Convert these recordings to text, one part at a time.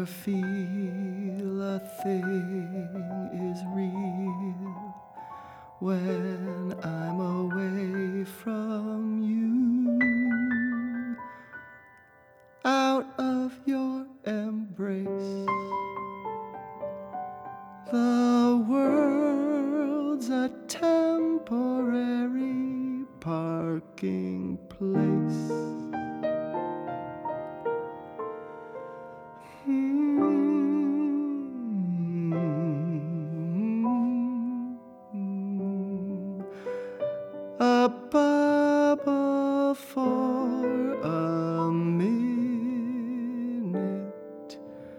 never feel a thing is real when I'm away from you. Out of your embrace, the world's a temporary parking place. A bubble for a minute.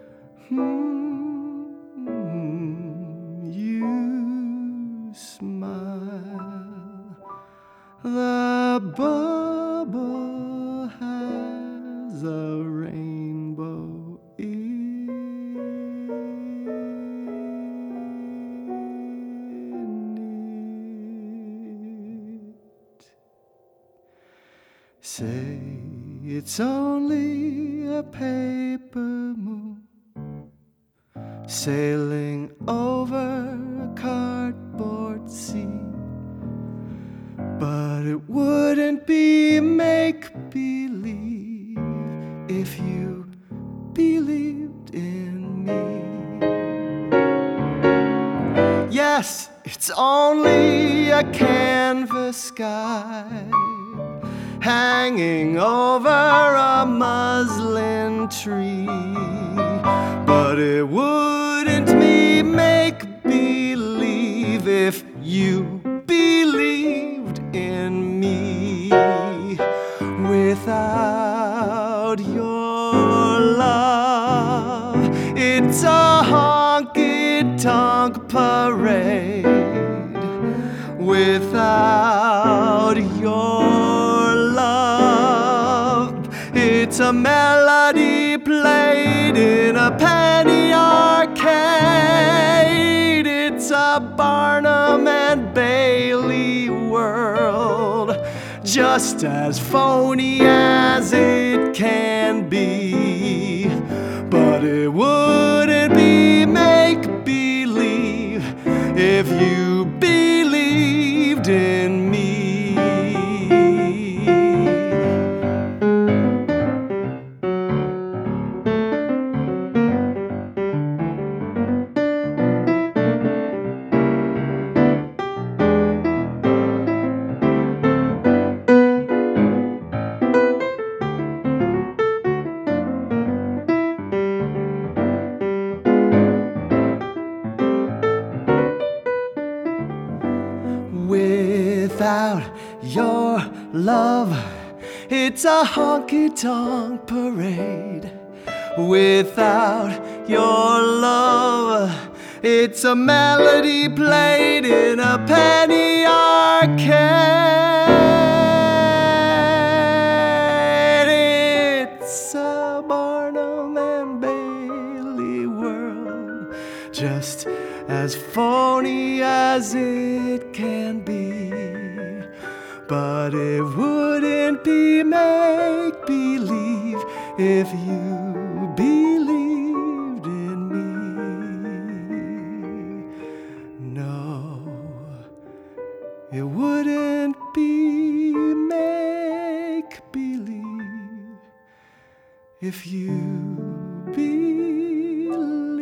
You smile. The bubble has a rainbow in it. Say it's only a paper moon sailing over a cardboard sea, but it wouldn't be make-believe if you believed in me. Yes, it's only a canvas sky hanging over a muslin tree, but it wouldn't be make-believe if you believed in me. Without your love, it's a honky-tonk parade. Without your love, it's a melody played in a penny arcade. It's a Barnum and Bailey world, just as phony as it can be. But it wouldn't be make-believe if you believed in me. Without your love, it's a honky-tonk parade. Without your love, it's a melody played in a penny arcade. It's a Barnum and Bailey world, just as phony as it can be. But it wouldn't be make-believe if you believed in me. No, it wouldn't be make-believe if you believed.